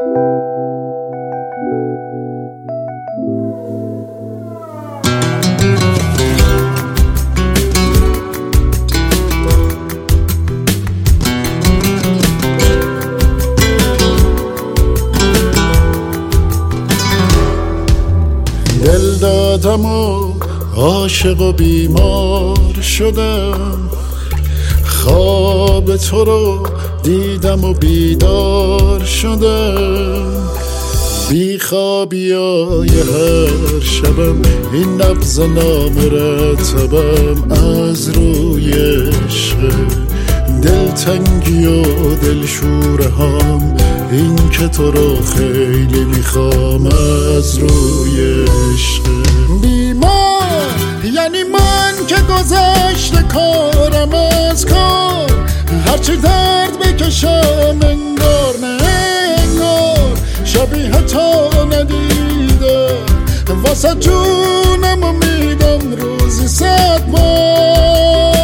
دل دادم و عاشق و بیمار شدم، خواب تو رو دیدم و بیدار شدم. بی خوابیای هر شبم این نبض نامرتبم از روی عشق، دلتنگی و دلشوره هم این که تو رو خیلی میخوام از روی عشق. بیمار یعنی من که گذشته کارم از کار، هرچی درد بکشم انگار نه انگار شبیه تو ندیدم، واسه جونم میدم روزی 100 بار.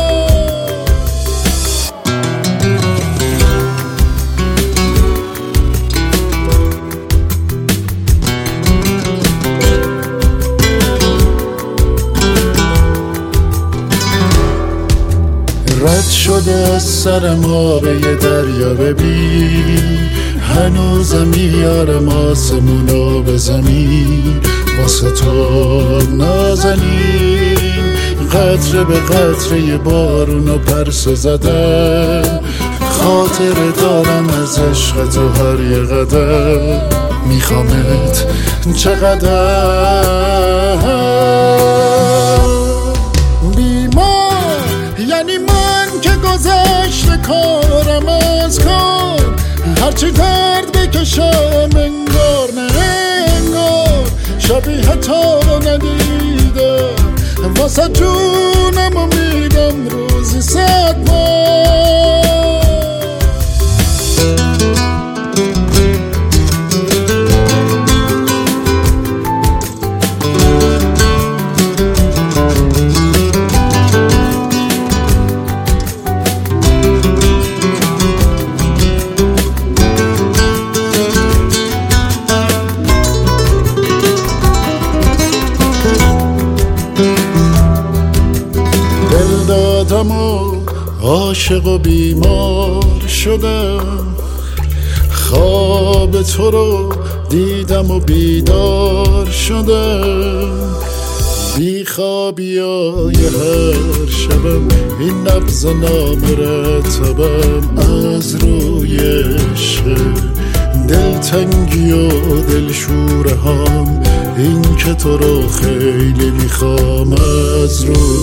رد شده از سرم آب یه دریا، ببین هنوزم میارم آسمونو به زمین واسه تو نازنین. قطره به قطره بارونو پرسه زدم، خاطره دارم از عشق تو هر یه قدم، میخوامت چقدر. بیمار یعنی من که گذشته کارم از کار، هرچی درد بکشم انگار نه انگار شبیه تو ندیدم، واسه جونم میدم روزی 100 بار. دادم و عاشق و بیمار شدم، خواب تو رو دیدم و بیدار شدم. بی خوابیای هر شبم این نبض نامرتبم از روی عشق، دلتنگی و دلشوره هم این که تو رو خیلی میخوام از روی